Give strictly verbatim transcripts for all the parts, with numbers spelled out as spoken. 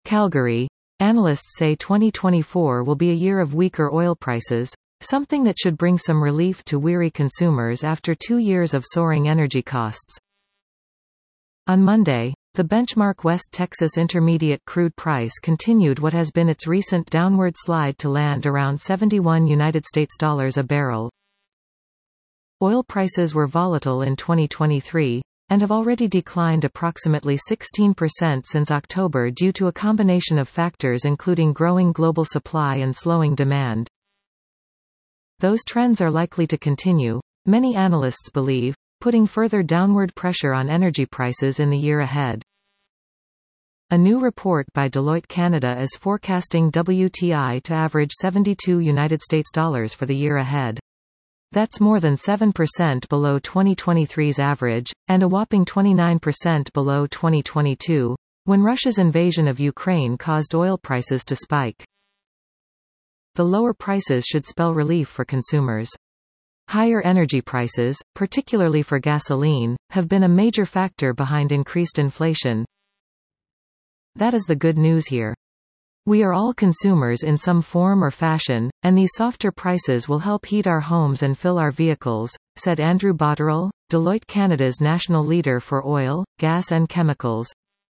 Calgary. Analysts say twenty twenty-four will be a year of weaker oil prices, something that should bring some relief to weary consumers after two years of soaring energy costs. On Monday, the benchmark West Texas Intermediate crude price continued what has been its recent downward slide to land around seventy-one United States dollars a barrel. Oil prices were volatile in twenty twenty-three, and have already declined approximately sixteen percent since October due to a combination of factors including growing global supply and slowing demand. Those trends are likely to continue, many analysts believe, putting further downward pressure on energy prices in the year ahead. A new report by Deloitte Canada is forecasting W T I to average seventy-two United States dollars for the year ahead. That's more than seven percent below twenty twenty-three's average, and a whopping twenty-nine percent below twenty twenty-two, when Russia's invasion of Ukraine caused oil prices to spike. The lower prices should spell relief for consumers. Higher energy prices, particularly for gasoline, have been a major factor behind increased inflation. That is the good news here. We are all consumers in some form or fashion, and these softer prices will help heat our homes and fill our vehicles, said Andrew Botterill, Deloitte Canada's national leader for oil, gas and chemicals.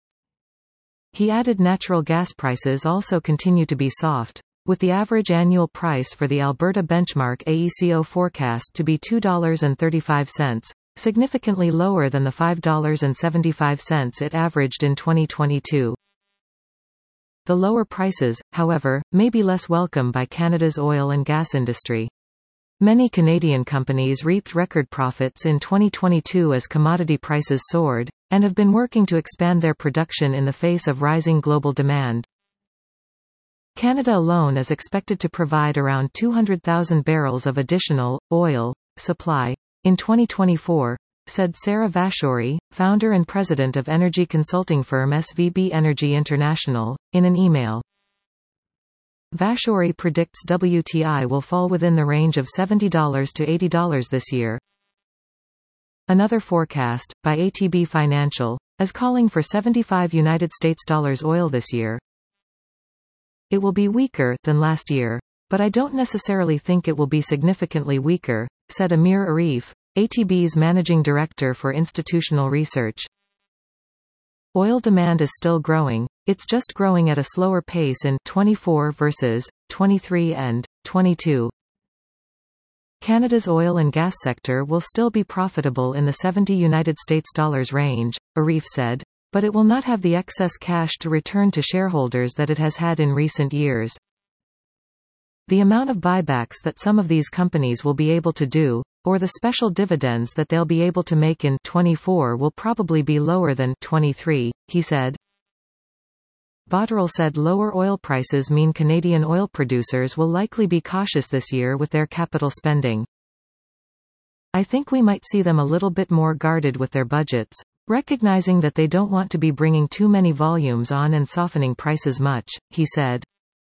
He added natural gas prices also continue to be soft, with the average annual price for the Alberta benchmark A E C O forecast to be two dollars and thirty-five cents, significantly lower than the five dollars and seventy-five cents it averaged in twenty twenty-two. The lower prices, however, may be less welcome by Canada's oil and gas industry. Many Canadian companies reaped record profits in twenty twenty-two as commodity prices soared, and have been working to expand their production in the face of rising global demand. Canada alone is expected to provide around two hundred thousand barrels of additional oil supply in twenty twenty-four, said Sarah Vashouri, founder and president of energy consulting firm S V B Energy International, in an email. Vashouri predicts W T I will fall within the range of seventy dollars to eighty dollars this year. Another forecast, by A T B Financial, is calling for seventy-five United States dollars oil this year. It will be weaker than last year, but I don't necessarily think it will be significantly weaker, said Amir Arif, A T B's managing director for institutional research. Oil demand is still growing, it's just growing at a slower pace in twenty-four versus twenty-three and twenty-two. Canada's oil and gas sector will still be profitable in the seventy United States dollars range, Arif said, but it will not have the excess cash to return to shareholders that it has had in recent years. The amount of buybacks that some of these companies will be able to do, or the special dividends that they'll be able to make in twenty-four will probably be lower than twenty-three, he said. Botterill said lower oil prices mean Canadian oil producers will likely be cautious this year with their capital spending. I think we might see them a little bit more guarded with their budgets, recognizing that they don't want to be bringing too many volumes on and softening prices much, he said.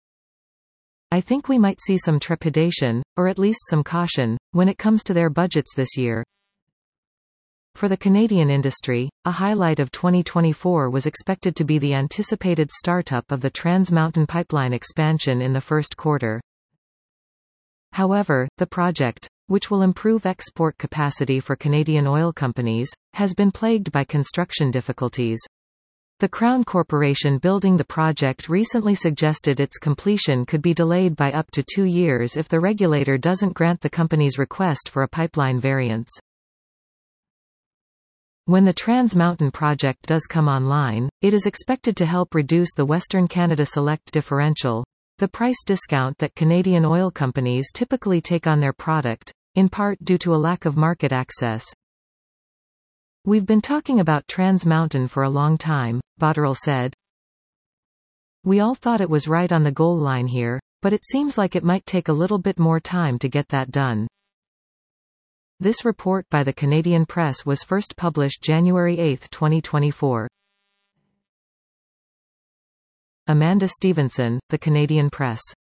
I think we might see some trepidation, or at least some caution, when it comes to their budgets this year. For the Canadian industry, a highlight of twenty twenty-four was expected to be the anticipated startup of the Trans Mountain Pipeline expansion in the first quarter. However, the project, which will improve export capacity for Canadian oil companies, has been plagued by construction difficulties. The Crown Corporation building the project recently suggested its completion could be delayed by up to two years if the regulator doesn't grant the company's request for a pipeline variance. When the Trans Mountain project does come online, it is expected to help reduce the Western Canada Select differential, the price discount that Canadian oil companies typically take on their product, in part due to a lack of market access. We've been talking about Trans Mountain for a long time, Botterill said. We all thought it was right on the goal line here, but it seems like it might take a little bit more time to get that done. This report by the Canadian Press was first published January eighth, twenty twenty-four. Amanda Stevenson, The Canadian Press.